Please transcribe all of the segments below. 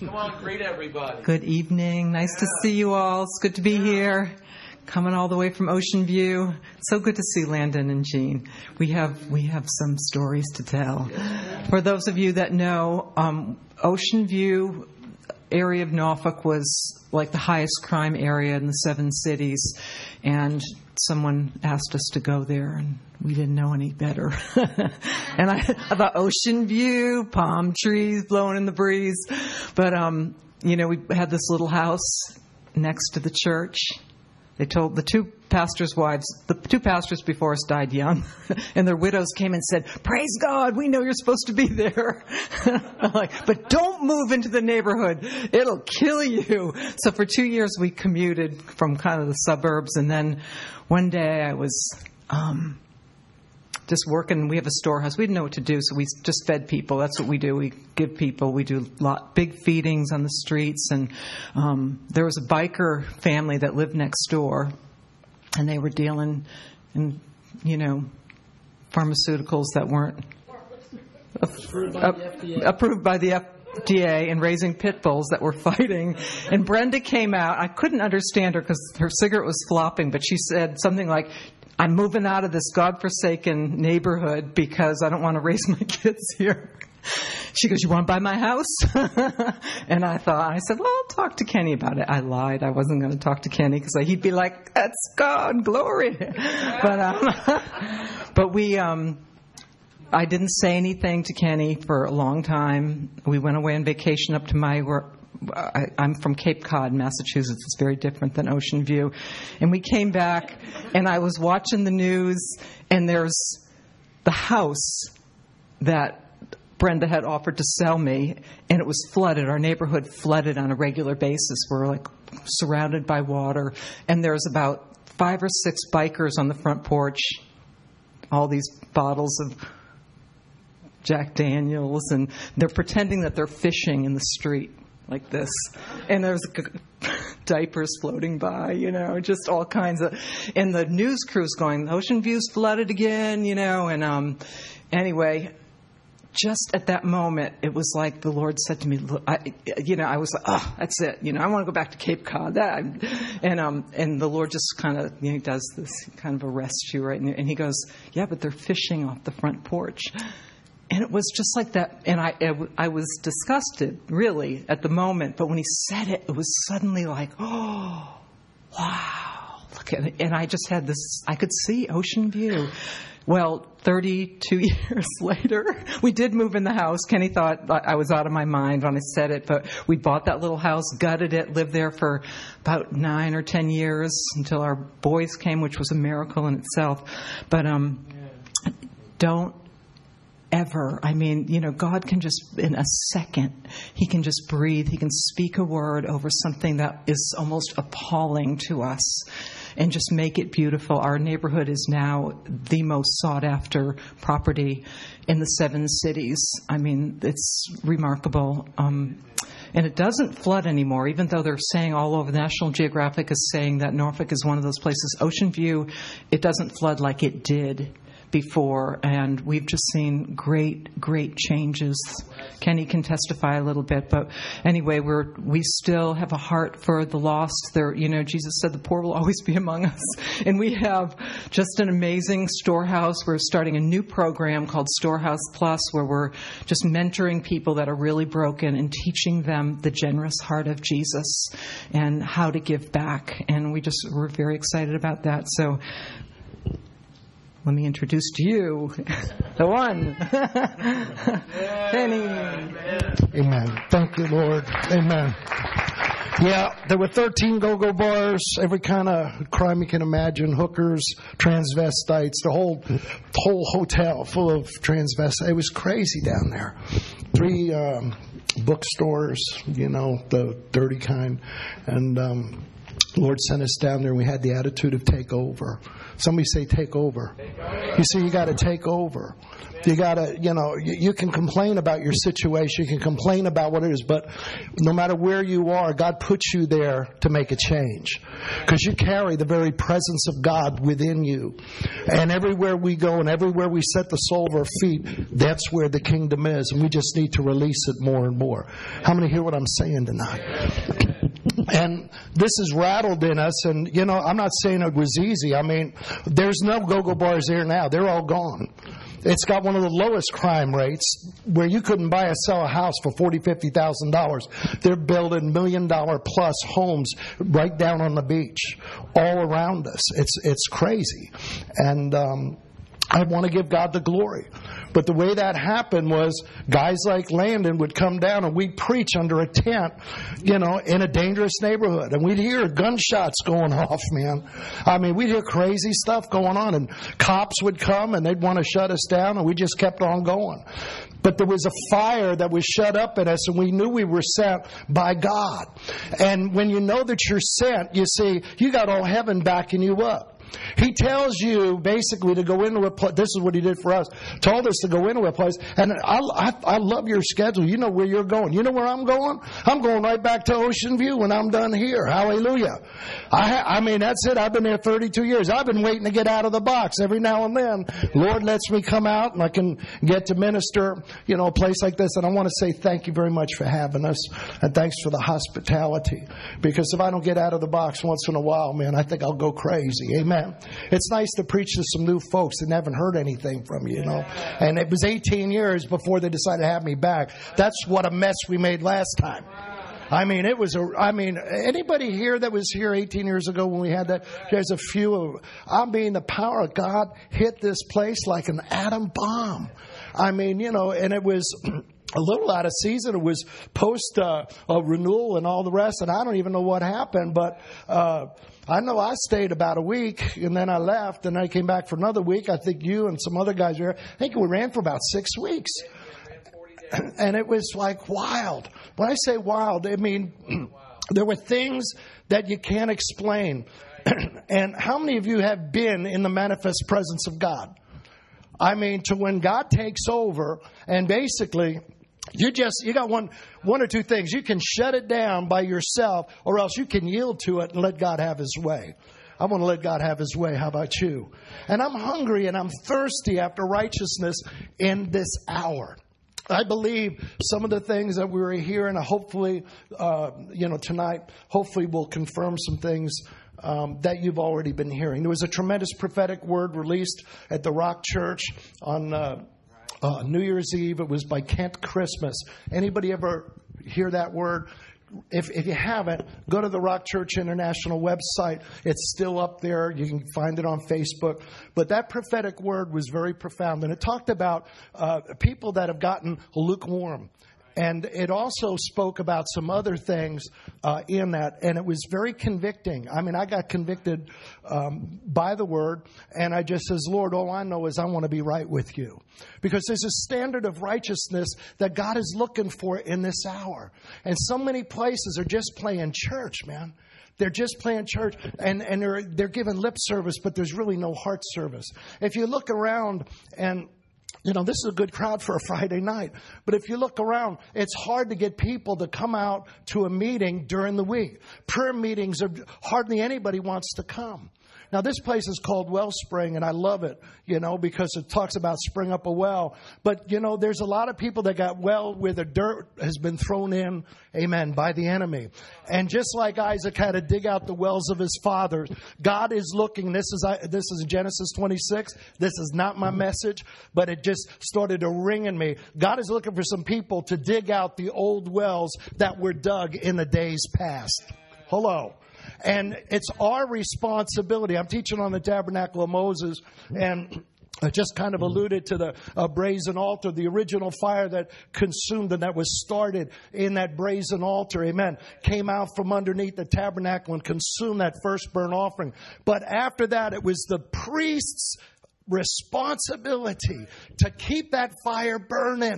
Come on, greet everybody. Good evening. Nice to see you all. It's good to be here. Coming all the way from Ocean View. So good to see Landon and Jean. We have some stories to tell. For those of you that know, Ocean View area of Norfolk was like the highest crime area in the 7 cities, and someone asked us to go there, and we didn't know any better. And I thought Ocean View, palm trees blowing in the breeze. But, we had this little house next to the church. They told the 2 pastors' wives, the 2 pastors before us died young, and their widows came and said, "Praise God, we know you're supposed to be there." I'm like, "But don't move into the neighborhood. It'll kill you." So for 2 years we commuted from kind of the suburbs, and then one day I was just working. We have a storehouse. We didn't know what to do, so we just fed people. That's what we do. We give people. We do big feedings on the streets. And there was a biker family that lived next door, and they were dealing in, pharmaceuticals that weren't approved by the FDA and raising pit bulls that were fighting. And Brenda came out. I couldn't understand her because her cigarette was flopping, but she said something like, "I'm moving out of this godforsaken neighborhood because I don't want to raise my kids here." She goes, "You want to buy my house?" And I said, "Well, I'll talk to Kenny about it." I lied. I wasn't going to talk to Kenny because he'd be like, "That's God, glory." But we, I didn't say anything to Kenny for a long time. We went away on vacation up to I'm from Cape Cod, Massachusetts. It's very different than Ocean View. And we came back, and I was watching the news, and there's the house that Brenda had offered to sell me, and it was flooded. Our neighborhood flooded on a regular basis. We're like surrounded by water, and there's about 5 or 6 bikers on the front porch, all these bottles of Jack Daniels, and they're pretending that they're fishing in the street like this, and there's diapers floating by, just all kinds of, and the news crew's going, "Ocean View's flooded again," and anyway, just at that moment, it was like the Lord said to me, "Look," I was like, "Oh, that's it, I want to go back to Cape Cod." And the Lord just kind of, does this, kind of arrests you, right? And He goes, "Yeah, but they're fishing off the front porch." And it was just like that, and I was disgusted, really, at the moment. But when He said it, it was suddenly like, "Oh, wow, look at it." And I just had this, I could see Ocean View. Well, 32 years later, we did move in the house. Kenny thought I was out of my mind when I said it, but we bought that little house, gutted it, lived there for about 9 or 10 years until our boys came, which was a miracle in itself. But don't ever. God can just, in a second, He can just breathe. He can speak a word over something that is almost appalling to us and just make it beautiful. Our neighborhood is now the most sought after property in the 7 cities. It's remarkable. And it doesn't flood anymore, even though they're saying all over, National Geographic is saying that Norfolk is one of those places. Ocean View, it doesn't flood like it did before, and we've just seen great changes. Kenny can testify a little bit, but anyway, we still have a heart for the lost. Jesus said the poor will always be among us, and we have just an amazing storehouse. We're starting a new program called Storehouse Plus, where we're just mentoring people that are really broken and teaching them the generous heart of Jesus and how to give back, and we're very excited about that. So let me introduce to you the one, Penny. Amen. Thank you, Lord. Amen. Yeah, there were 13 go-go bars, every kind of crime you can imagine, hookers, transvestites, the whole hotel full of transvestites. It was crazy down there. 3 bookstores, the dirty kind, and The Lord sent us down there and we had the attitude of take over. Somebody say take over. You see, you got to take over. You got to, you can complain about your situation. You can complain about what it is. But no matter where you are, God puts you there to make a change. Because you carry the very presence of God within you. And everywhere we go and everywhere we set the sole of our feet, that's where the kingdom is. And we just need to release it more and more. How many hear what I'm saying tonight? And this is rattled in us. And, I'm not saying it was easy. I mean, there's no go-go bars there now. They're all gone. It's got one of the lowest crime rates where you couldn't buy or sell a house for $40,000, $50,000. They're building $1 million plus homes right down on the beach all around us. It's crazy. And I want to give God the glory. But the way that happened was guys like Landon would come down and we'd preach under a tent, in a dangerous neighborhood. And we'd hear gunshots going off, man. I mean, we'd hear crazy stuff going on. And cops would come and they'd want to shut us down. And we just kept on going. But there was a fire that was shut up in us, and we knew we were sent by God. And when you know that you're sent, you see, you got all heaven backing you up. He tells you basically to go into a place. This is what he did for us. Told us to go into a place. And I love your schedule. You know where you're going. You know where I'm going? I'm going right back to Ocean View when I'm done here. Hallelujah. I mean, that's it. I've been there 32 years. I've been waiting to get out of the box every now and then. Lord lets me come out and I can get to minister, a place like this. And I want to say thank you very much for having us. And thanks for the hospitality. Because if I don't get out of the box once in a while, man, I think I'll go crazy. Amen. It's nice to preach to some new folks that haven't heard anything from you, And it was 18 years before they decided to have me back. That's what a mess we made last time. I mean, anybody here that was here 18 years ago when we had that? There's a few. The power of God hit this place like an atom bomb. I mean, and it was a little out of season. It was post renewal and all the rest, and I don't even know what happened, but I know I stayed about a week, and then I left, and I came back for another week. I think you and some other guys were here. I think we ran for about 6 weeks. And it was like wild. When I say wild, I mean there were things that you can't explain. And how many of you have been in the manifest presence of God? I mean, to when God takes over, and basically you got one or two things. You can shut it down by yourself, or else you can yield to it and let God have His way. I want to let God have His way. How about you? And I'm hungry and I'm thirsty after righteousness in this hour. I believe some of the things that we were hearing, hopefully, tonight, hopefully will confirm some things that you've already been hearing. There was a tremendous prophetic word released at the Rock Church on New Year's Eve. It was by Kent Christmas. Anybody ever hear that word? If you haven't, go to the Rock Church International website. It's still up there. You can find it on Facebook. But that prophetic word was very profound. And it talked about people that have gotten lukewarm. And it also spoke about some other things in that. And it was very convicting. I mean, I got convicted by the word. And I just says, Lord, all I know is I want to be right with you. Because there's a standard of righteousness that God is looking for in this hour. And so many places are just playing church, man. They're just playing church and they're giving lip service, but there's really no heart service. If you look around and this is a good crowd for a Friday night. But if you look around, it's hard to get people to come out to a meeting during the week. Prayer meetings, hardly anybody wants to come. Now, this place is called Wellspring, and I love it, because it talks about spring up a well. But, there's a lot of people that got well where the dirt has been thrown in, amen, by the enemy. And just like Isaac had to dig out the wells of his fathers, God is looking. This is Genesis 26. This is not my message, but it just started to ring in me. God is looking for some people to dig out the old wells that were dug in the days past. Hello. And it's our responsibility. I'm teaching on the Tabernacle of Moses, and I just kind of alluded to the brazen altar, the original fire that consumed and that was started in that brazen altar, amen, came out from underneath the tabernacle and consumed that first burnt offering. But after that, it was the priest's responsibility to keep that fire burning.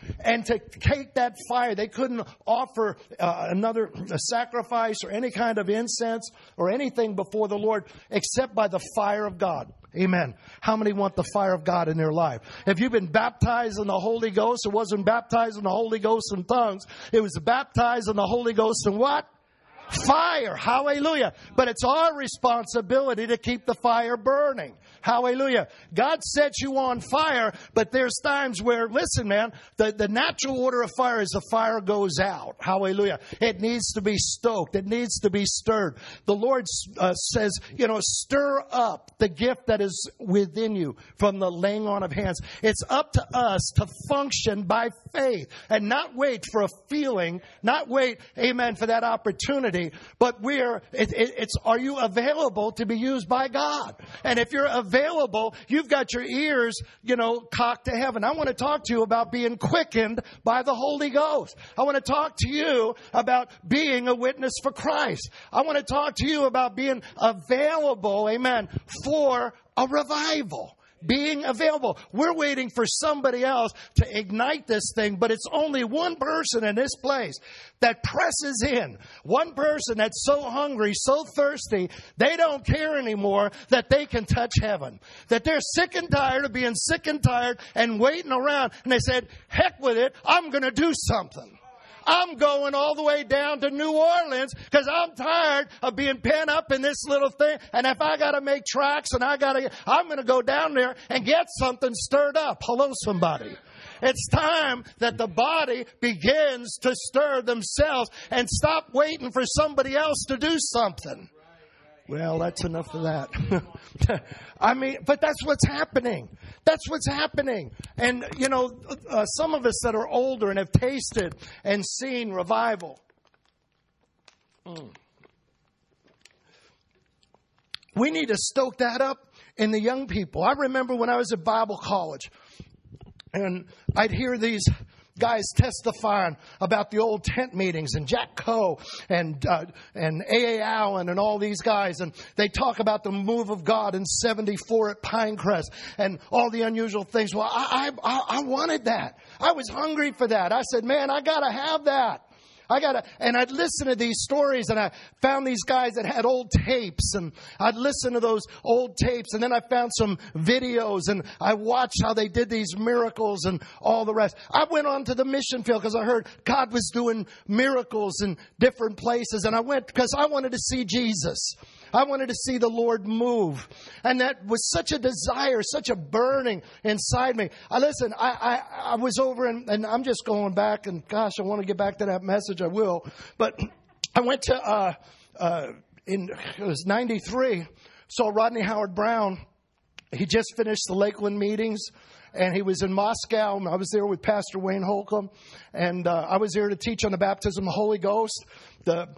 And to take that fire, they couldn't offer another sacrifice or any kind of incense or anything before the Lord except by the fire of God. Amen. How many want the fire of God in their life? If you've been baptized in the Holy Ghost, it wasn't baptized in the Holy Ghost in tongues. It was baptized in the Holy Ghost in what? Fire. Hallelujah. But it's our responsibility to keep the fire burning. Hallelujah. God sets you on fire, but there's times where, listen, man, the natural order of fire is the fire goes out. Hallelujah. It needs to be stoked. It needs to be stirred. The Lord says, stir up the gift that is within you from the laying on of hands. It's up to us to function by faith and not wait for a feeling, not wait, amen, for that opportunity. But are you available to be used by God? And if you're available, you've got your ears, cocked to heaven. I want to talk to you about being quickened by the Holy Ghost. I want to talk to you about being a witness for Christ. I want to talk to you about being available, amen, for a revival. Being available. We're waiting for somebody else to ignite this thing, but it's only one person in this place that presses in. One person that's so hungry, so thirsty, they don't care anymore that they can touch heaven. That they're sick and tired of being sick and tired and waiting around. And they said, heck with it, I'm going to do something. I'm going all the way down to New Orleans because I'm tired of being pent up in this little thing. And if I got to make tracks and I'm going to go down there and get something stirred up. Hello, somebody. It's time that the body begins to stir themselves and stop waiting for somebody else to do something. Well, that's enough of that. But that's what's happening. That's what's happening. And, some of us that are older and have tasted and seen revival. We need to stoke that up in the young people. I remember when I was at Bible college and I'd hear these guys testifying about the old tent meetings and Jack Coe and A.A. Allen and all these guys. And they talk about the move of God in 74 at Pinecrest and all the unusual things. Well, I wanted that. I was hungry for that. I said, man, I got to have that. And I'd listen to these stories and I found these guys that had old tapes and I'd listen to those old tapes and then I found some videos and I watched how they did these miracles and all the rest. I went on to the mission field because I heard God was doing miracles in different places and I went because I wanted to see Jesus. I wanted to see the Lord move. And that was such a desire, such a burning inside me. I was over and I'm just going back and gosh, I want to get back to that message. I will. But I went to, it was 93, saw Rodney Howard-Browne. He just finished the Lakeland meetings. And he was in Moscow. I was there with Pastor Wayne Holcomb. And I was there to teach on the baptism of the Holy Ghost. The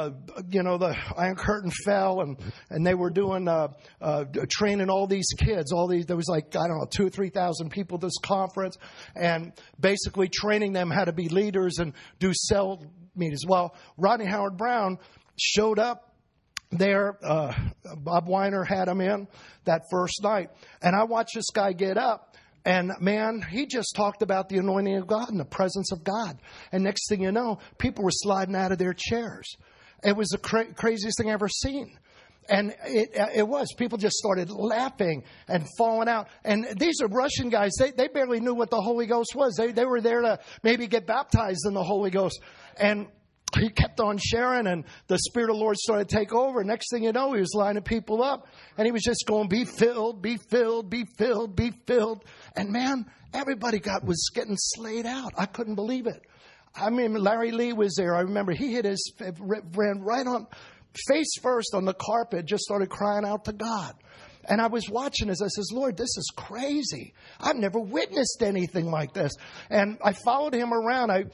Iron Curtain fell. And they were doing training all these kids. There was 2,000 or 3,000 people at this conference. And basically training them how to be leaders and do cell meetings. Well, Rodney Howard-Browne showed up there. Bob Weiner had him in that first night. And I watched this guy get up. And man, he just talked about the anointing of God and the presence of God. And next thing you know, people were sliding out of their chairs. It was the craziest thing I've ever seen. And it was. People just started laughing and falling out. And these are Russian guys. They barely knew what the Holy Ghost was. They were there to maybe get baptized in the Holy Ghost. And he kept on sharing and the Spirit of the Lord started to take over. Next thing you know, he was lining people up and he was just going, be filled, be filled, be filled, be filled. And man, everybody was getting slayed out. I couldn't believe it. I mean, Larry Lee was there. I remember he ran right on face first on the carpet, just started crying out to God. And I was watching as I says, Lord, this is crazy. I've never witnessed anything like this. And I followed him around. I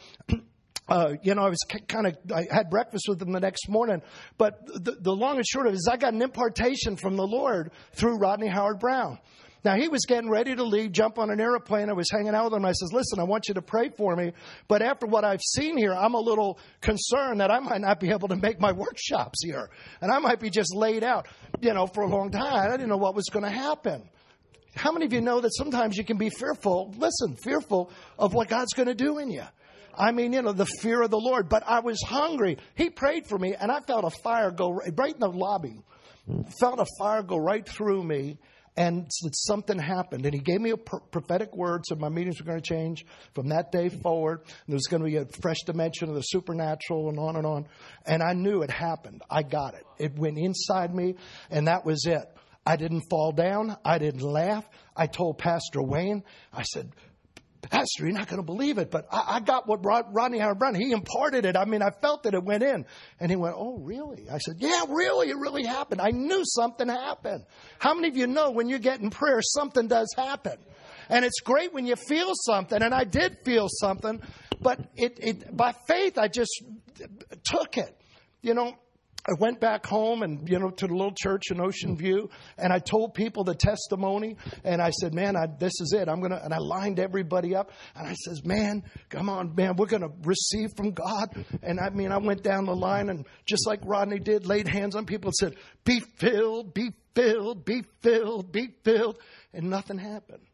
had breakfast with him the next morning. But the long and short of it is I got an impartation from the Lord through Rodney Howard-Browne. Now, he was getting ready to leave, jump on an airplane. I was hanging out with him. I says, listen, I want you to pray for me. But after what I've seen here, I'm a little concerned that I might not be able to make my workshops here. And I might be just laid out, for a long time. I didn't know what was going to happen. how many of you know that sometimes you can be fearful? Listen, fearful of what God's going to do in you. I mean, the fear of the Lord. But I was hungry. He prayed for me, and I felt a fire go right in the lobby. Felt a fire go right through me, and something happened. And he gave me a prophetic word, so my meetings were going to change from that day forward. And there was going to be a fresh dimension of the supernatural and on and on. And I knew it happened. I got it. It went inside me, and that was it. I didn't fall down. I didn't laugh. I told Pastor Wayne, I said, Pastor, you're not going to believe it, but I got what Rodney Howard-Browne, he imparted it. I mean, I felt that it went in. And he went, oh, really? I said, yeah, really, it really happened. I knew something happened. How many of you know when you get in prayer, something does happen? And it's great when you feel something, and I did feel something, but by faith, I just took it. I went back home and, to the little church in Ocean View, and I told people the testimony, and I said, man, this is it. And I lined everybody up, and I says, man, come on, man, we're going to receive from God. And I went down the line, and just like Rodney did, laid hands on people and said, be filled, be filled, be filled, be filled. And nothing happened.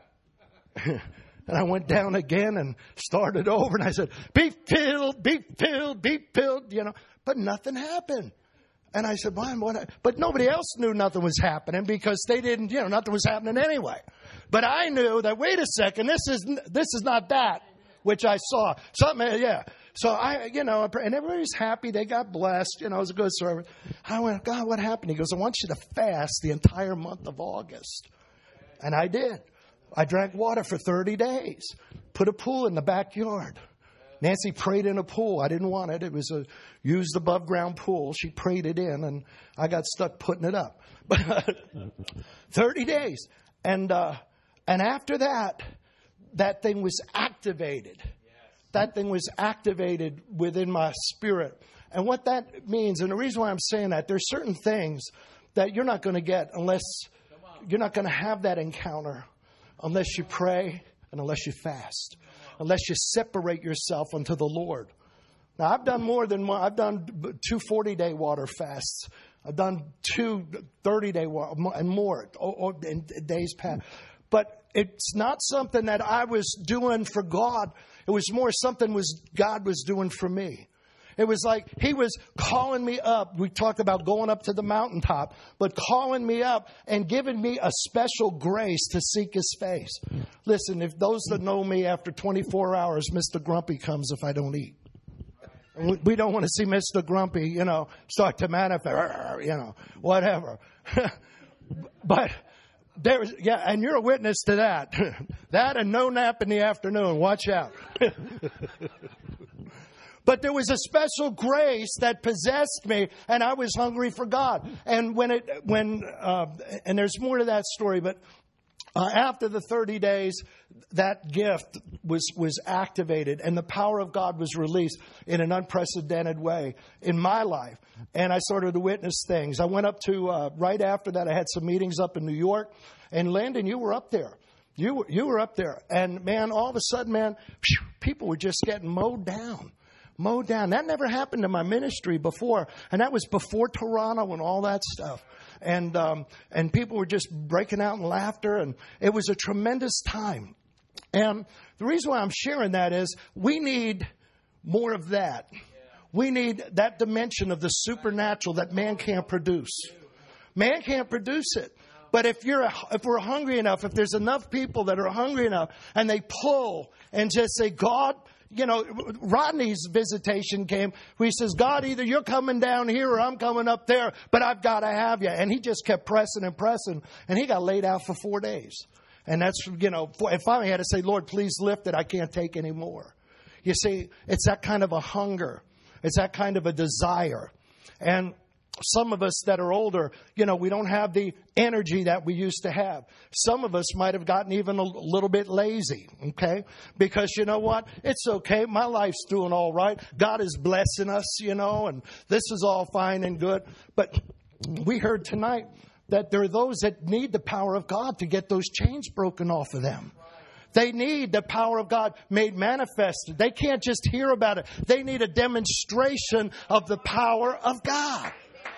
And I went down again and started over, and I said, be filled, be filled, be filled, But nothing happened. And I said, but nobody else knew nothing was happening because they didn't, nothing was happening anyway. But I knew that, wait a second, this is not that which I saw. Something, yeah. So and everybody's happy. They got blessed. It was a good service. I went, God, what happened? He goes, I want you to fast the entire month of August. And I did. I drank water for 30 days. Put a pool in the backyard. Nancy prayed in a pool. I didn't want it. It was a used above ground pool. She prayed it in, and I got stuck putting it up. But 30 days. And after that thing was activated. That thing was activated within my spirit. And what that means, and the reason why I'm saying that, there's certain things that you're not going to get unless you're not going to have that encounter unless you pray and unless you fast. Unless you separate yourself unto the Lord. Now, I've done more than one. I've done 2 40-day water fasts. I've done 2 30-day and more in days past. But it's not something that I was doing for God. It was more something God was doing for me. It was like he was calling me up. We talked about going up to the mountaintop, but calling me up and giving me a special grace to seek his face. Listen, if those that know me after 24 hours, Mr. Grumpy comes if I don't eat. We don't want to see Mr. Grumpy, start to manifest, whatever. But and you're a witness to that. That and no nap in the afternoon. Watch out. But there was a special grace that possessed me, and I was hungry for God. And and there's more to that story, but after the 30 days, that gift was activated, and the power of God was released in an unprecedented way in my life. And I started to witness things. I went up to right after that. I had some meetings up in New York, and Landon, you were up there. You were up there, and man, all of a sudden, man, people were just getting mowed down. That never happened in my ministry before. And that was before Toronto and all that stuff. And people were just breaking out in laughter. And it was a tremendous time. And the reason why I'm sharing that is we need more of that. We need that dimension of the supernatural that man can't produce. Man can't produce it. But if we're hungry enough, if there's enough people that are hungry enough and they pull and just say, God, Rodney's visitation came where he says, God, either you're coming down here or I'm coming up there, but I've got to have you. And he just kept pressing and pressing, and he got laid out for 4 days. And that's, and finally had to say, Lord, please lift it. I can't take any more. You see, it's that kind of a hunger. It's that kind of a desire. And some of us that are older, we don't have the energy that we used to have. Some of us might have gotten even a little bit lazy, okay? Because you know what? It's okay. My life's doing all right. God is blessing us, and this is all fine and good. But we heard tonight that there are those that need the power of God to get those chains broken off of them. They need the power of God made manifested. They can't just hear about it. They need a demonstration of the power of God.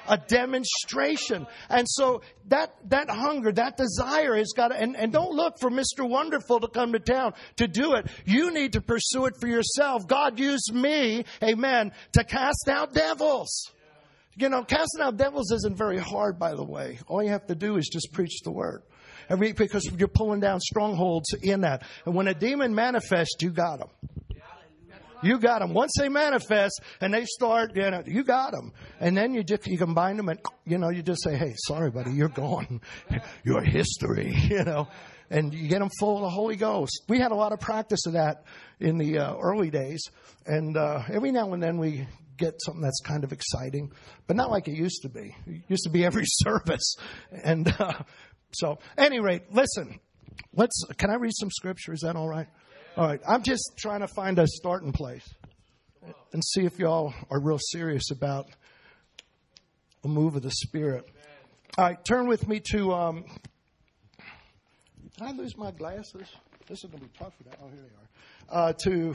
a demonstration. And so that hunger, that desire has got to, and don't look for Mr. Wonderful to come to town to do it. You need to pursue it for yourself. God used me, amen, to cast out devils. You know, casting out devils isn't very hard, by the way. All you have to do is just preach the word. Because you're pulling down strongholds in that. And when a demon manifests, you got them. You got them. Once they manifest and they start, you got them. And then you combine them and, you just say, hey, sorry, buddy, you're gone. You're history, And you get them full of the Holy Ghost. We had a lot of practice of that in the early days. And every now and then we get something that's kind of exciting, but not like it used to be. It used to be every service. And so, at any rate, listen, can I read some scripture? Is that all right? All right. I'm just trying to find a starting place and see if y'all are real serious about a move of the Spirit. All right. Turn with me to, did I lose my glasses? This is going to be tough for that. Oh, here they are. To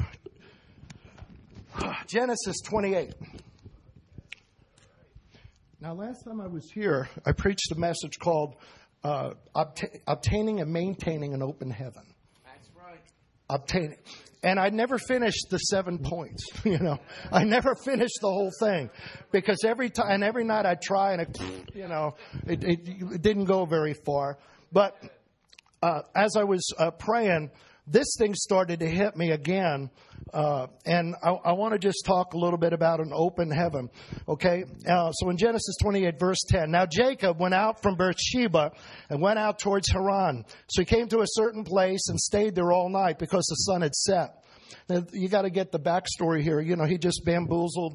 Genesis 28. Now, last time I was here, I preached a message called Obtaining and Maintaining an Open Heaven. That's right. Obtaining. And I never finished the 7 points, I never finished the whole thing. Because every night I try and, it didn't go very far. But as I was praying, this thing started to hit me again. And I want to just talk a little bit about an open heaven. Okay. So in Genesis 28 verse 10, now Jacob went out from Beersheba and went out towards Haran. So he came to a certain place and stayed there all night because the sun had set. Now, you got to get the backstory here. He just bamboozled,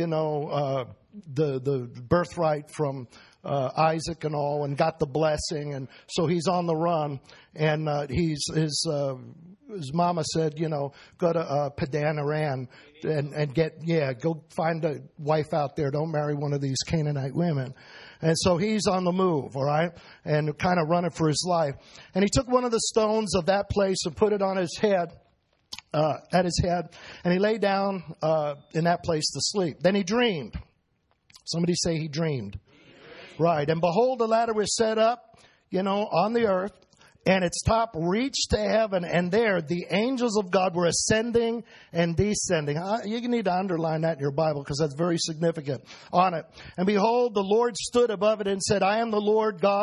the birthright from Isaac and all, and got the blessing, and so he's on the run, and his mama said, go to Padan Aram and go find a wife out there. Don't marry one of these Canaanite women. And so he's on the move, all right, and kind of running for his life. And he took one of the stones of that place and put it on his head. At his head, and he lay down in that place to sleep. Then he dreamed. Somebody say he dreamed. Right. And behold, the ladder was set up, on the earth, and its top reached to heaven, and there the angels of God were ascending and descending. You need to underline that in your Bible because that's very significant on it. And behold, the Lord stood above it and said, I am the Lord God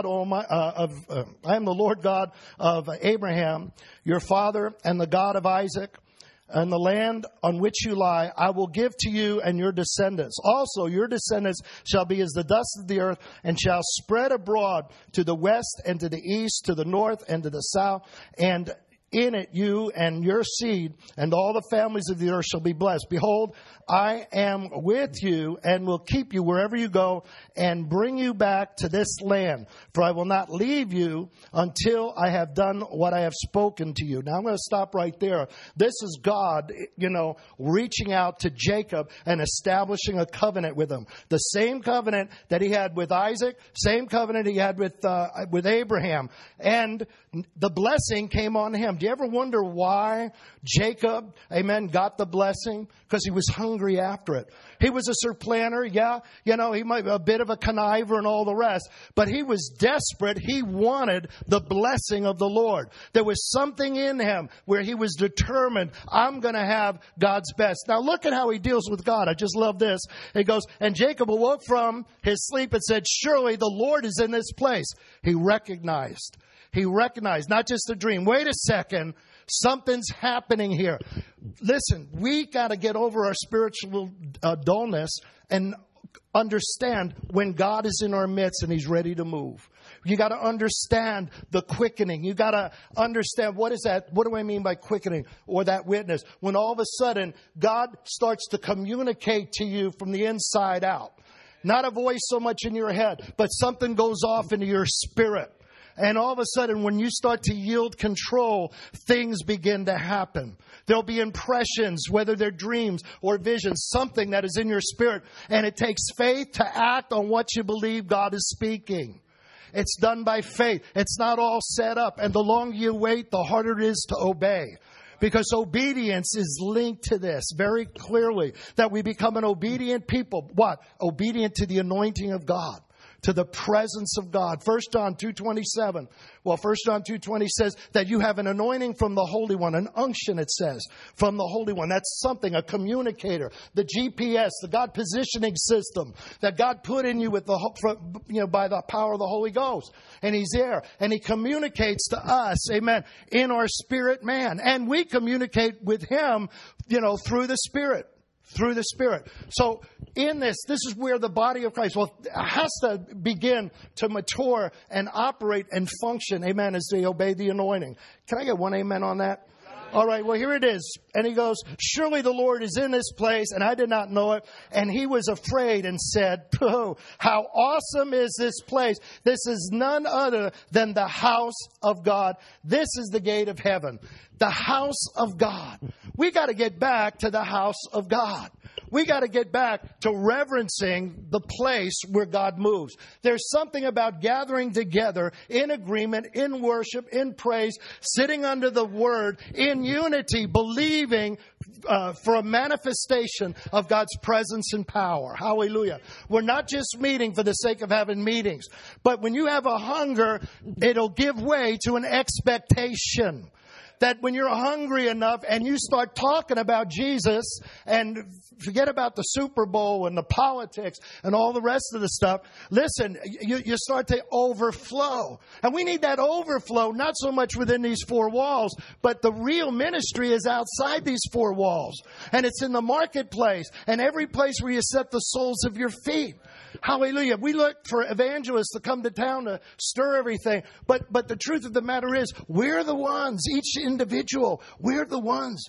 I am the Lord God of Abraham, your father, and the God of Isaac. And the land on which you lie, I will give to you and your descendants. Also, your descendants shall be as the dust of the earth, and shall spread abroad to the west and to the east, to the north and to the south. And in it you and your seed and all the families of the earth shall be blessed. Behold, I am with you and will keep you wherever you go and bring you back to this land. For I will not leave you until I have done what I have spoken to you. Now I'm going to stop right there. This is God, reaching out to Jacob and establishing a covenant with him. The same covenant that he had with Isaac, same covenant he had with Abraham. And the blessing came on him. Do you ever wonder why Jacob, got the blessing? Because he was hungry after it. He was a supplanter, yeah. He might be a bit of a conniver and all the rest. But he was desperate. He wanted the blessing of the Lord. There was something in him where he was determined, I'm going to have God's best. Now look at how he deals with God. I just love this. He goes, and Jacob awoke from his sleep and said, surely the Lord is in this place. He recognized, not just a dream. Wait a second. Something's happening here. Listen, we got to get over our spiritual dullness and understand when God is in our midst and he's ready to move. You got to understand the quickening. You got to understand, what is that? What do I mean by quickening or that witness? When all of a sudden God starts to communicate to you from the inside out. Not a voice so much in your head, but something goes off into your spirit. And all of a sudden, when you start to yield control, things begin to happen. There'll be impressions, whether they're dreams or visions, something that is in your spirit. And it takes faith to act on what you believe God is speaking. It's done by faith. It's not all set up. And the longer you wait, the harder it is to obey. Because obedience is linked to this very clearly, that we become an obedient people. What? Obedient to the anointing of God, to the presence of God. 1 John 2:27. Well, 1 John 2:20 says that you have an anointing from the Holy One, an unction, it says, from the Holy One. That's something, a communicator, the GPS, the God positioning system that God put in you with by the power of the Holy Ghost. And He's there. And He communicates to us, amen, in our spirit man. And we communicate with Him, through the Spirit. Through the Spirit. So in this is where the body of Christ has to begin to mature and operate and function, amen, as they obey the anointing. Can I get one amen on that? All right, well, here it is. And he goes, surely the Lord is in this place, and I did not know it. And he was afraid and said, oh, how awesome is this place. This is none other than the house of God. This is the gate of heaven. The house of God. We got to get back to the house of God. We got to get back to reverencing the place where God moves. There's something about gathering together in agreement, in worship, in praise, sitting under the Word, in unity, believing for a manifestation of God's presence and power. Hallelujah. We're not just meeting for the sake of having meetings, but when you have a hunger, it'll give way to an expectation. That when you're hungry enough and you start talking about Jesus and forget about the Super Bowl and the politics and all the rest of the stuff, listen, you start to overflow. And we need that overflow, not so much within these four walls, but the real ministry is outside these four walls. And it's in the marketplace and every place where you set the soles of your feet. Hallelujah. We look for evangelists to come to town to stir everything. But the truth of the matter is, we're the ones, each individual, we're the ones.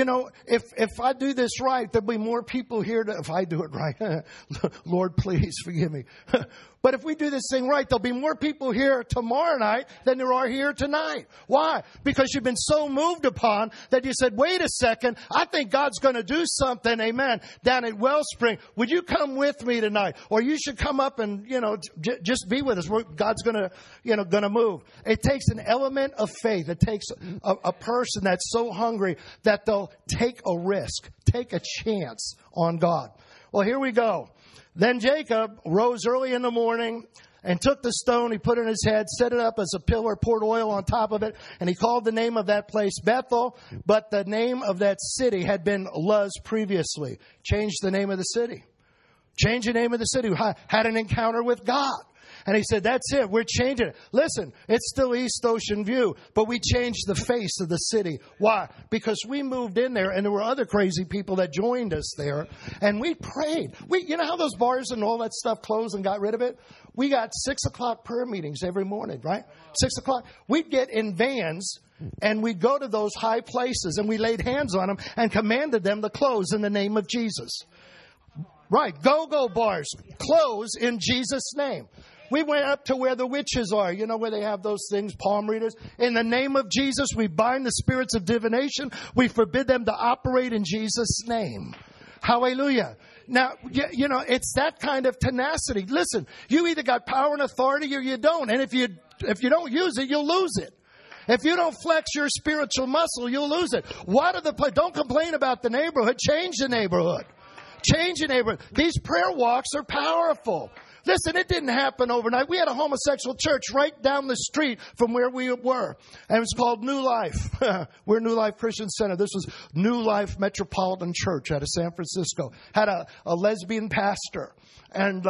If I do this right, there'll be more people here if I do it right. Lord, please forgive me. But if we do this thing right, there'll be more people here tomorrow night than there are here tonight. Why? Because you've been so moved upon that you said, wait a second, I think God's going to do something, amen, down at Wellspring. Would you come with me tonight? Or you should come up and, just be with us. God's going to move. It takes an element of faith. It takes a person that's so hungry that they'll take a risk, take a chance on God. Well, here we go. Then Jacob rose early in the morning and took the stone. He put it in his head, set it up as a pillar, poured oil on top of it, and he called the name of that place Bethel. But the name of that city had been Luz previously. Changed the name of the city. Changed the name of the city. Had an encounter with God. And he said, that's it. We're changing it. Listen, it's still East Ocean View, but we changed the face of the city. Why? Because we moved in there and there were other crazy people that joined us there. And we prayed. You know how those bars and all that stuff closed and got rid of it? We got 6 o'clock prayer meetings every morning, right? 6 o'clock. We'd get in vans and we'd go to those high places and we laid hands on them and commanded them to close in the name of Jesus. Right. Go-go bars. Close in Jesus' name. We went up to where the witches are, where they have those things, palm readers. In the name of Jesus, we bind the spirits of divination. We forbid them to operate in Jesus' name. Hallelujah. Now, it's that kind of tenacity. Listen, you either got power and authority or you don't. And if you don't use it, you'll lose it. If you don't flex your spiritual muscle, you'll lose it. Don't complain about the neighborhood. Change the neighborhood. Change the neighborhood. These prayer walks are powerful. Listen, it didn't happen overnight. We had a homosexual church right down the street from where we were. And it was called New Life. We're New Life Christian Center. This was New Life Metropolitan Church out of San Francisco. Had a lesbian pastor. And,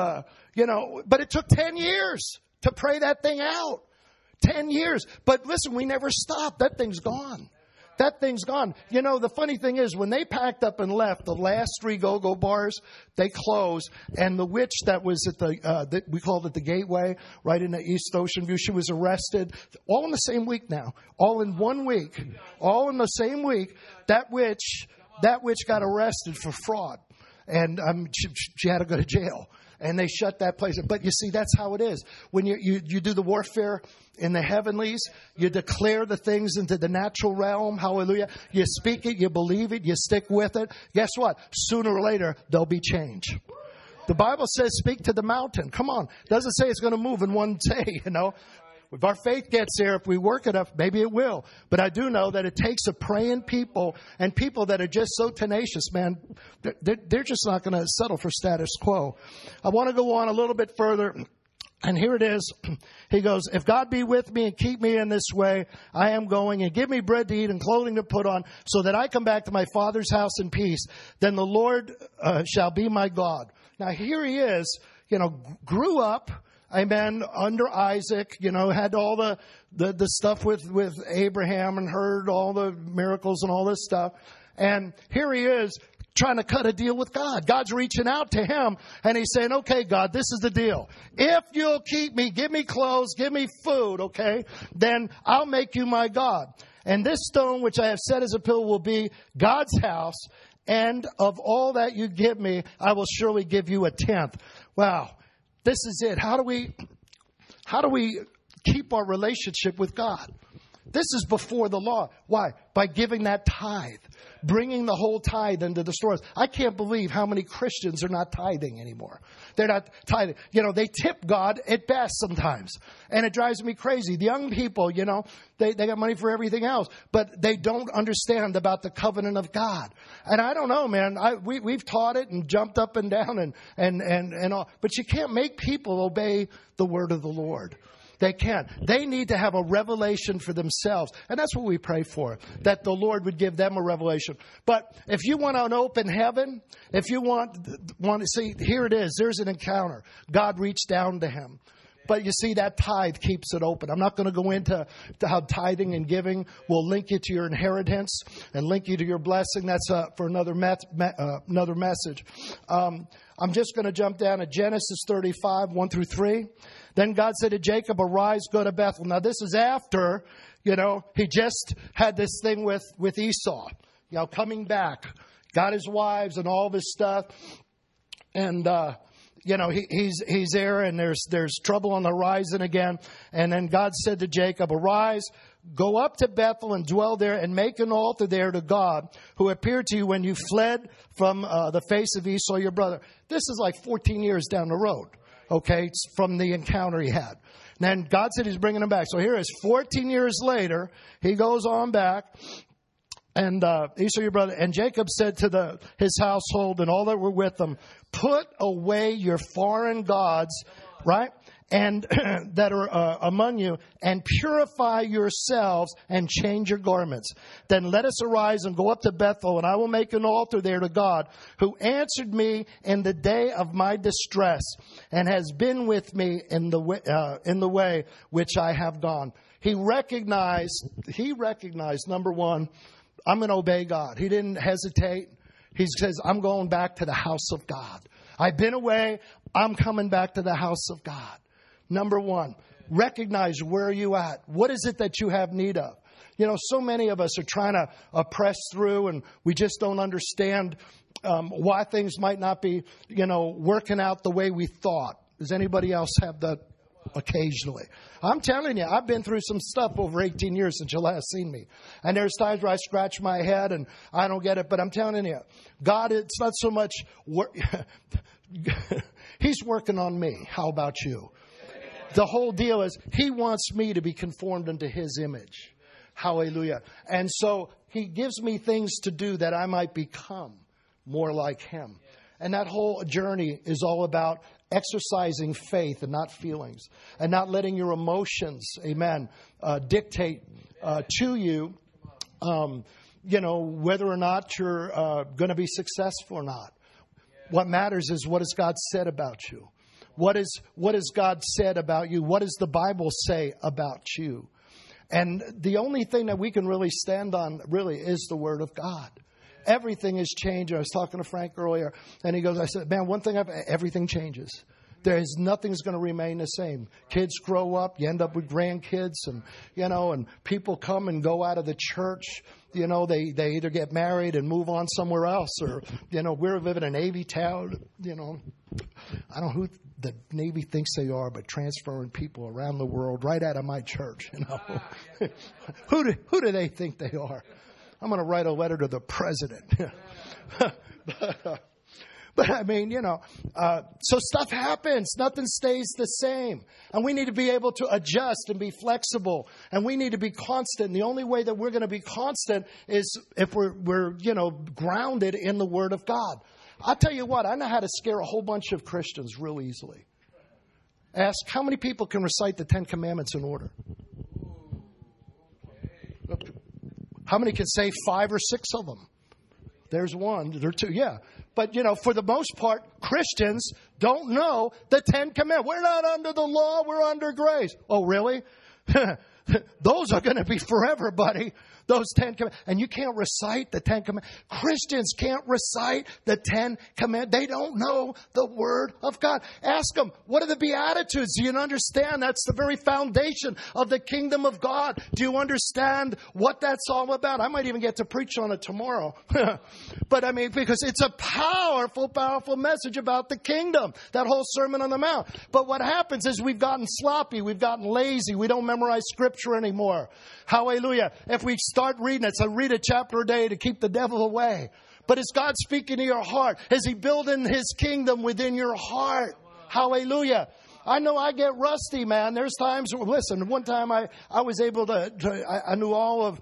but it took 10 years to pray that thing out. 10 years. But listen, we never stopped. That thing's gone. That thing's gone. The funny thing is, when they packed up and left, the last 3 go-go bars, they closed. And the witch that was at we called it the Gateway, right in the East Ocean View, she was arrested. All in the same week now. All in 1 week. All in the same week. That witch got arrested for fraud. And she had to go to jail. And they shut that place. But you see, that's how it is. When you do the warfare in the heavenlies, you declare the things into the natural realm. Hallelujah. You speak it, you believe it, you stick with it. Guess what? Sooner or later, there'll be change. The Bible says, speak to the mountain. Come on. It doesn't say it's going to move in one day, if our faith gets there, if we work enough, maybe it will. But I do know that it takes a praying people and people that are just so tenacious, man. They're just not going to settle for status quo. I want to go on a little bit further. And here it is. He goes, if God be with me and keep me in this way, I am going, and give me bread to eat and clothing to put on, so that I come back to my Father's house in peace. Then the Lord shall be my God. Now here he is, grew up, amen, under Isaac, had all the stuff with Abraham and heard all the miracles and all this stuff. And here he is, trying to cut a deal with God. God's reaching out to him and he's saying, okay, God, this is the deal. If you'll keep me, give me clothes, give me food, okay, then I'll make you my God. And this stone which I have set as a pillar will be God's house. And of all that you give me, I will surely give you a tenth. Wow. This is it. How do we keep our relationship with God? This is before the law. Why? By giving that tithe. Bringing the whole tithe into the stores. I can't believe how many Christians are not tithing anymore. They're not tithing. They tip God at best sometimes. And it drives me crazy. The young people, they got money for everything else. But they don't understand about the covenant of God. And I don't know, man. We've taught it and jumped up and down and all. But you can't make people obey the word of the Lord. They can't. They need to have a revelation for themselves. And that's what we pray for, that the Lord would give them a revelation. But if you want an open heaven, if you want to see, here it is. There's an encounter. God reached down to him. But you see, that tithe keeps it open. I'm not going to go into how tithing and giving will link you to your inheritance and link you to your blessing. That's for another message. I'm just going to jump down to Genesis 35, 1 through 3. Then God said to Jacob, arise, go to Bethel. Now, this is after, he just had this thing with Esau, coming back, got his wives and all of his stuff. And, he's there and there's trouble on the horizon again. And then God said to Jacob, arise, go up to Bethel and dwell there and make an altar there to God who appeared to you when you fled from the face of Esau, your brother. This is like 14 years down the road. Okay, it's from the encounter he had. And then God said he's bringing him back. So here it is, 14 years later, he goes on back. And Esau, your brother, and Jacob said to his household and all that were with them, put away your foreign gods, right? And that are among you, and purify yourselves and change your garments. Then let us arise and go up to Bethel, and I will make an altar there to God, who answered me in the day of my distress, and has been with me in the way which I have gone. He recognized, number one, I'm going to obey God. He didn't hesitate. He says, I'm going back to the house of God. I've been away. I'm coming back to the house of God. Number one, recognize where are you at? What is it that you have need of? So many of us are trying to press through and we just don't understand why things might not be, working out the way we thought. Does anybody else have that occasionally? I'm telling you, I've been through some stuff over 18 years since you last seen me. And there's times where I scratch my head and I don't get it. But I'm telling you, God, it's not so much He's working on me. How about you? The whole deal is He wants me to be conformed unto His image. Hallelujah. And so He gives me things to do that I might become more like Him. And that whole journey is all about exercising faith and not feelings. And not letting your emotions, amen, dictate to you, whether or not you're going to be successful or not. What matters is what has God said about you. What has God said about you? What does the Bible say about you? And the only thing that we can really stand on really is the Word of God. Everything is changing. I was talking to Frank earlier, and he goes, I said, man, one thing, everything changes. Nothing's going to remain the same. Kids grow up, you end up with grandkids, and people come and go out of the church. They either get married and move on somewhere else, or, we're living in a Navy town, I don't know who the Navy thinks they are, but transferring people around the world right out of my church, Who do they think they are? I'm going to write a letter to the president. But I mean, so stuff happens. Nothing stays the same. And we need to be able to adjust and be flexible. And we need to be constant. And the only way that we're going to be constant is if we're grounded in the Word of God. I'll tell you what, I know how to scare a whole bunch of Christians real easily. Ask, how many people can recite the 10 Commandments in order? How many can say 5 or 6 of them? There's one, there are 2, yeah. But, for the most part, Christians don't know the 10 Commandments. We're not under the law, we're under grace. Oh, really? Those are going to be forever, buddy. Those 10 Commandments. And you can't recite the 10 Commandments. Christians can't recite the 10 Commandments. They don't know the Word of God. Ask them, what are the Beatitudes? Do you understand? That's the very foundation of the kingdom of God. Do you understand what that's all about? I might even get to preach on it tomorrow. But I mean, because it's a powerful, powerful message about the kingdom. That whole Sermon on the Mount. But what happens is we've gotten sloppy. We've gotten lazy. We don't memorize Scripture anymore. Hallelujah. If we start reading it, so read a chapter a day to keep the devil away. But is God speaking to your heart? Is He building His kingdom within your heart? Hallelujah. I know I get rusty, man. There's times, listen, one time I was able I knew all of,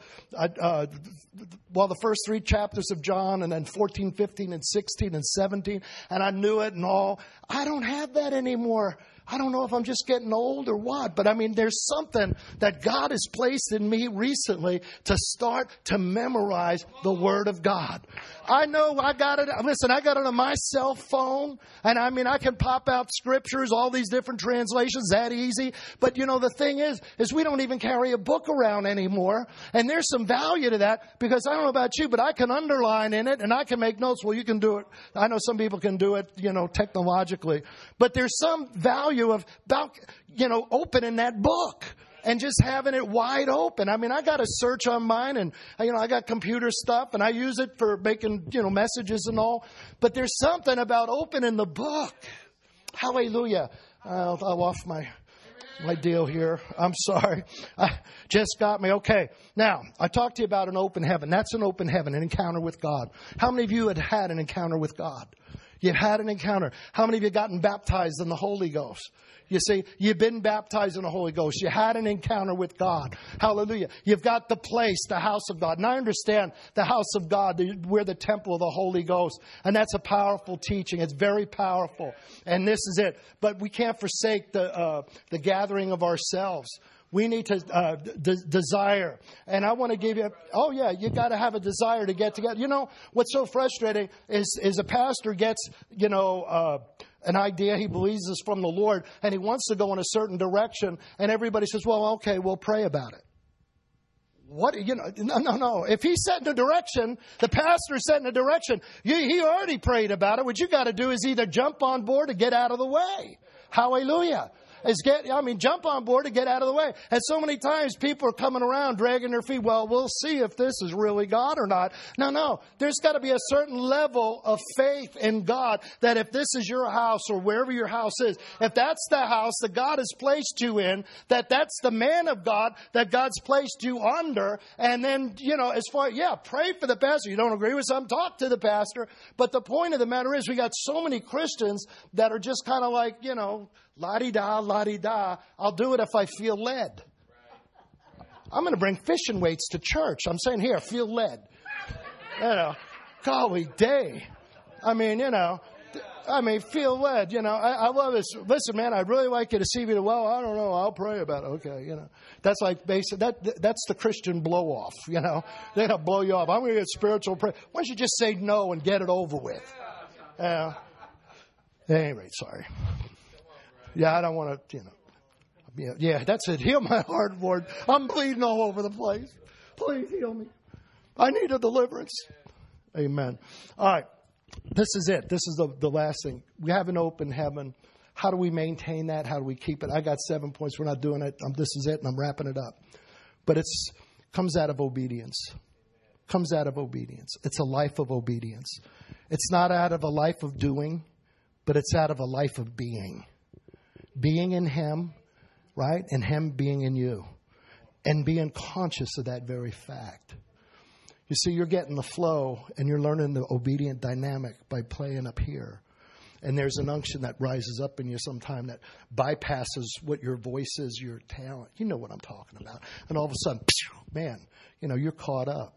the first 3 chapters of John, and then 14, 15, and 16, and 17, and I knew it and all. I don't have that anymore. I don't know if I'm just getting old or what, but I mean, there's something that God has placed in me recently to start to memorize the Word of God. I know I got it. Listen, I got it on my cell phone, and I mean, I can pop out scriptures, all these different translations, that easy. But the thing is we don't even carry a book around anymore, and there's some value to that, because I don't know about you, but I can underline in it and I can make notes. Well, you can do it. I know some people can do it, technologically, but there's some value about opening that book and just having it wide open. I mean, I got a search on mine, and I got computer stuff, and I use it for making messages and all. But there's something about opening the book. Hallelujah! I'm off my deal here. I'm sorry. Just got me. Okay. Now, I talked to you about an open heaven. That's an open heaven, an encounter with God. How many of you had an encounter with God? You've had an encounter. How many of you gotten baptized in the Holy Ghost? You see, you've been baptized in the Holy Ghost. You had an encounter with God. Hallelujah. You've got the place, the house of God. And I understand the house of God, we're the temple of the Holy Ghost. And that's a powerful teaching. It's very powerful. And this is it. But we can't forsake the gathering of ourselves. We need to desire. And I want to give you, you got to have a desire to get together. What's so frustrating is a pastor gets, an idea he believes is from the Lord, and he wants to go in a certain direction, and everybody says, well, okay, we'll pray about it. What, no. If he's setting a direction, the pastor's setting a direction, he already prayed about it. What you got to do is either jump on board or get out of the way. Hallelujah. Jump on board to get out of the way. And so many times people are coming around dragging their feet. Well, we'll see if this is really God or not. No. There's got to be a certain level of faith in God that if this is your house or wherever your house is, if that's the house that God has placed you in, that's the man of God that God's placed you under. And then, pray for the pastor. You don't agree with something, talk to the pastor. But the point of the matter is we got so many Christians that are just kind of like, la-di-da, la-di-da. I'll do it if I feel led. I'm going to bring fishing weights to church. I'm saying, here, feel led. Golly day. Feel led. I love this. Listen, man, I'd really like you to see me. Well, I don't know. I'll pray about it. Okay, That's like basic. That's the Christian blow off. They don't blow you off. I'm going to get spiritual prayer. Why don't you just say no and get it over with? At any rate, sorry. Yeah, I don't want to, Yeah, that's it. Heal my heart, Lord. I'm bleeding all over the place. Please heal me. I need a deliverance. Amen. All right. This is it. This is the last thing. We have an open heaven. How do we maintain that? How do we keep it? I got 7 points. We're not doing it. This is it, and I'm wrapping it up. But it comes out of obedience. Comes out of obedience. It's a life of obedience. It's not out of a life of doing, but it's out of a life of being. Being in Him, right? And Him being in you. And being conscious of that very fact. You see, you're getting the flow and you're learning the obedient dynamic by playing up here. And there's an unction that rises up in you sometime that bypasses what your voice is, your talent. You know what I'm talking about. And all of a sudden, man, you're caught up,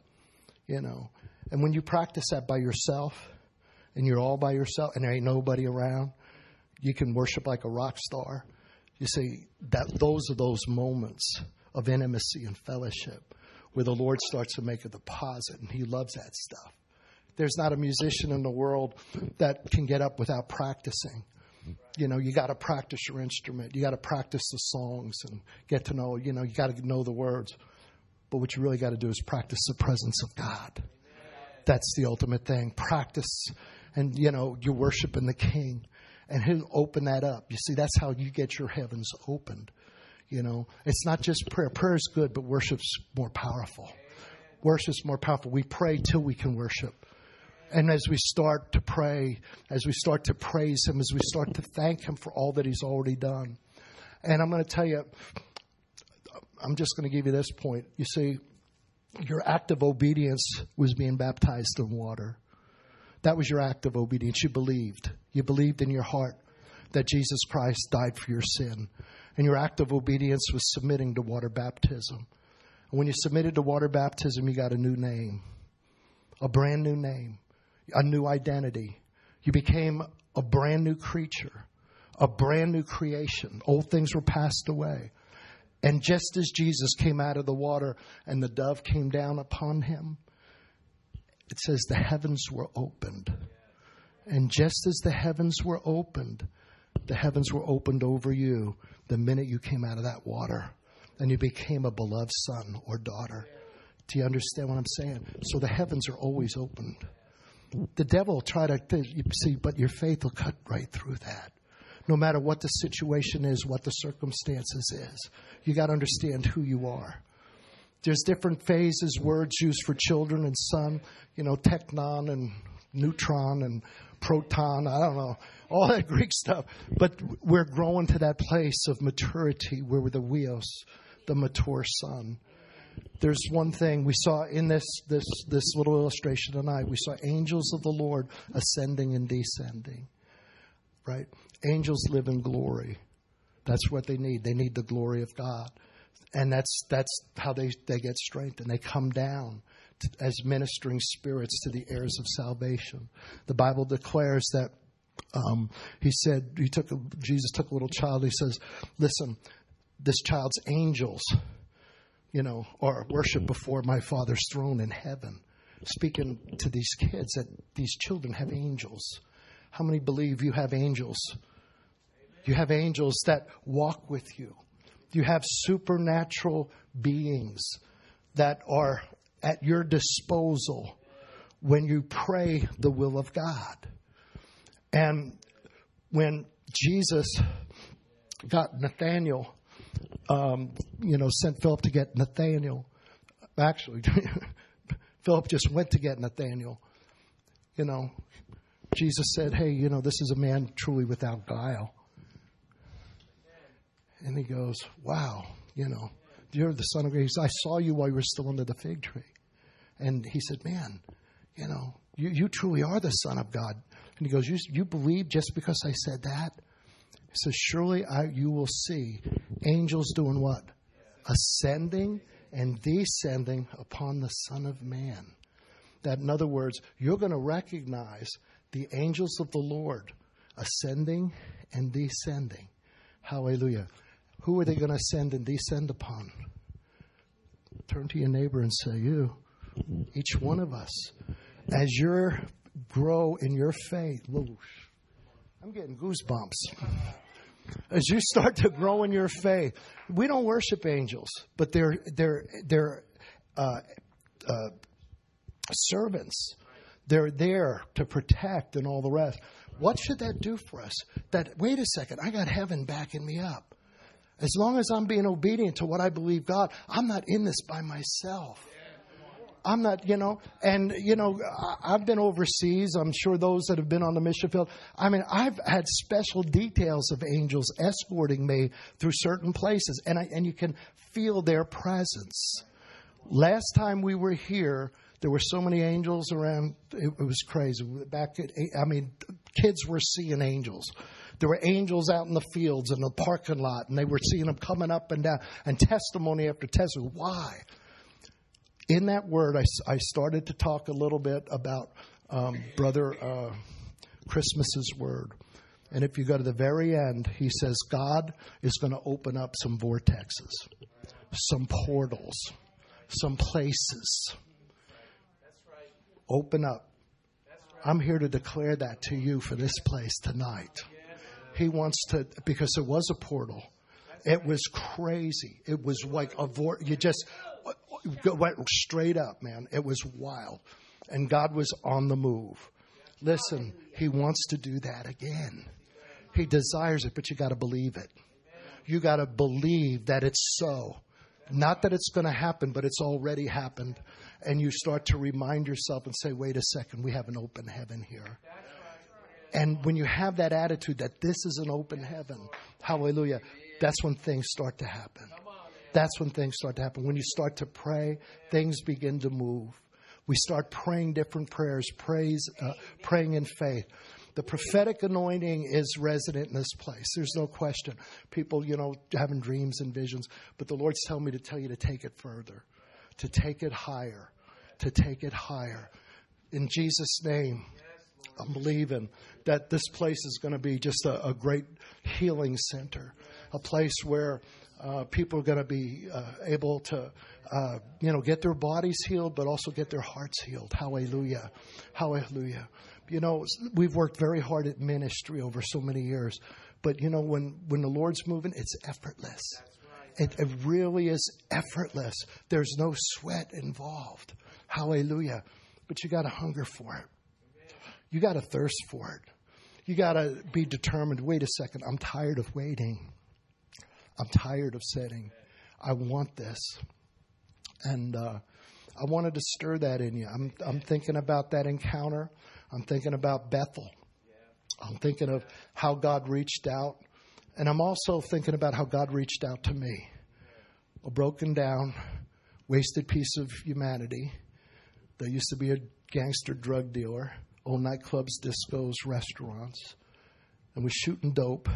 And when you practice that by yourself, and you're all by yourself, and there ain't nobody around, you can worship like a rock star. You see, those are those moments of intimacy and fellowship where the Lord starts to make a deposit, and He loves that stuff. There's not a musician in the world that can get up without practicing. You got to practice your instrument. You got to practice the songs and get to know, you got to know the words. But what you really got to do is practice the presence of God. That's the ultimate thing. Practice, and, you're worshiping the King. And He'll open that up. You see, that's how you get your heavens opened. It's not just prayer. Prayer is good, but worship's more powerful. Worship's more powerful. We pray till we can worship. And as we start to pray, as we start to praise Him, as we start to thank Him for all that He's already done. And I'm going to tell you, I'm just going to give you this point. You see, your act of obedience was being baptized in water. That was your act of obedience. You believed. You believed in your heart that Jesus Christ died for your sin. And your act of obedience was submitting to water baptism. And when you submitted to water baptism, you got a new name, a brand new name, a new identity. You became a brand new creature, a brand new creation. Old things were passed away. And just as Jesus came out of the water and the dove came down upon Him, it says the heavens were opened. And just as the heavens were opened over you the minute you came out of that water. And you became a beloved son or daughter. Do you understand what I'm saying? So the heavens are always opened. The devil will try to, but your faith will cut right through that. No matter what the situation is, what the circumstances is. You got to understand who you are. There's different phases, words used for children and son, teknon and neutron and proton, I don't know, all that Greek stuff. But we're growing to that place of maturity where we're the weos, the mature son. There's one thing we saw in this little illustration tonight. We saw angels of the Lord ascending and descending, right? Angels live in glory. That's what they need. They need the glory of God. And that's how they get strength. And they come down as ministering spirits to the heirs of salvation. The Bible declares that Jesus took a little child. He says, listen, this child's angels, are worship before my Father's throne in heaven. Speaking to these kids that these children have angels. How many believe you have angels? You have angels that walk with you. You have supernatural beings that are at your disposal when you pray the will of God. And when Jesus got Nathanael, sent Philip to get Nathanael. Actually, Philip just went to get Nathanael. Jesus said, hey, this is a man truly without guile. And he goes, wow, you're the Son of God. I saw you while you were still under the fig tree. And he said, man, you truly are the Son of God. And he goes, you believe just because I said that? He says, surely you will see angels doing what? Ascending and descending upon the Son of Man. That, in other words, you're going to recognize the angels of the Lord ascending and descending. Hallelujah. Who are they going to ascend and descend upon? Turn to your neighbor and say, you, each one of us, as you grow in your faith. I'm getting goosebumps. As you start to grow in your faith, we don't worship angels, but they're servants. They're there to protect and all the rest. What should that do for us? Wait a second, I got heaven backing me up. As long as I'm being obedient to what I believe God, I'm not in this by myself. I'm not, I've been overseas. I'm sure those that have been on the mission field. I've had special details of angels escorting me through certain places, and you can feel their presence. Last time we were here, There were so many angels around. It was crazy. Back at, kids were seeing angels. There were angels out in the fields in the parking lot, and they were seeing them coming up and down, and testimony after testimony. Why? In that word, I started to talk a little bit about Brother Christmas's word. And if you go to the very end, he says God is going to open up some vortexes, some portals, some places. Open up. I'm here to declare that to you for this place tonight. He wants to, because it was a portal. It was crazy. It was like you just went straight up, man. It was wild. And God was on the move. Listen, He wants to do that again. He desires it, but you got to believe it. You got to believe that it's so. Not that it's going to happen, but it's already happened. And you start to remind yourself and say, wait a second, we have an open heaven here. And when you have that attitude that this is an open heaven, hallelujah, that's when things start to happen. That's when things start to happen. When you start to pray, things begin to move. We start praying different prayers, praying in faith. The prophetic anointing is resident in this place. There's no question. People, having dreams and visions. But the Lord's telling me to tell you to take it further, to take it higher, to take it higher. In Jesus' name, I'm believing that this place is going to be just a great healing center, a place where people are going to be able to, get their bodies healed, but also get their hearts healed. Hallelujah. Hallelujah. We've worked very hard at ministry over so many years, but when the Lord's moving, it's effortless. It really is effortless. There's no sweat involved. Hallelujah. But you got to hunger for it. You got to thirst for it. You got to be determined. Wait a second. I'm tired of waiting. I'm tired of sitting. I want this. And I wanted to stir that in you. I'm thinking about that encounter. I'm thinking about Bethel. I'm thinking of how God reached out. And I'm also thinking about how God reached out to me. A broken down, wasted piece of humanity that used to be a gangster drug dealer, owned nightclubs, discos, restaurants, and was shooting dope.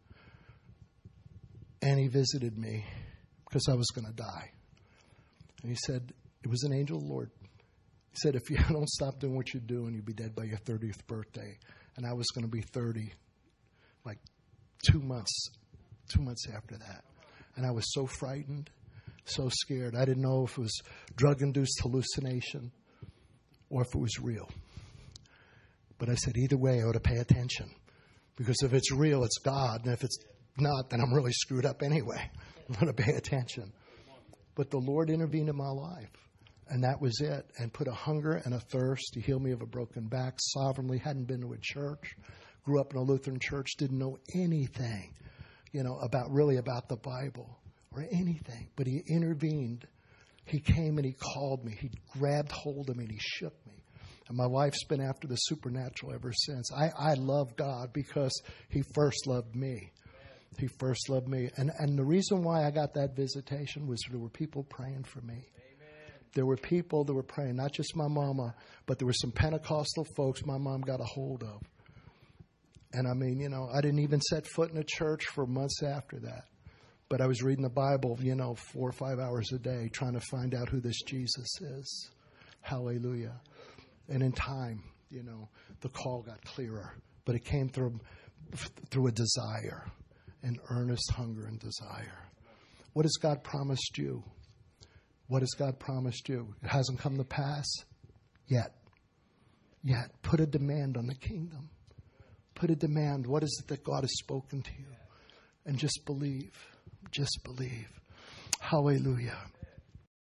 And he visited me because I was going to die. And he said, it was an angel of the Lord. He said, if you don't stop doing what you're doing, you'll be dead by your 30th birthday. And I was going to be 30, like 2 months after that. And I was so frightened, so scared. I didn't know if it was drug-induced hallucination or if it was real. But I said, either way, I ought to pay attention. Because if it's real, it's God. And if it's not, then I'm really screwed up anyway. I'm going to pay attention. But the Lord intervened in my life. And that was it. And put a hunger and a thirst. He healed me of a broken back sovereignly. Hadn't been to a church. Grew up in a Lutheran church. Didn't know anything, about the Bible or anything. But He intervened. He came and He called me. He grabbed hold of me and He shook me. And my life's been after the supernatural ever since. I love God because He first loved me. He first loved me. And the reason why I got that visitation was there were people praying for me. There were people that were praying, not just my mama, but there were some Pentecostal folks my mom got a hold of. And I didn't even set foot in a church for months after that. But I was reading the Bible, 4 or 5 hours a day, trying to find out who this Jesus is. Hallelujah. And in time, the call got clearer. But it came through a desire, an earnest hunger and desire. What has God promised you? What has God promised you? It hasn't come to pass yet. Put a demand on the kingdom. Put a demand. What is it that God has spoken to you? And just believe. Just believe. Hallelujah.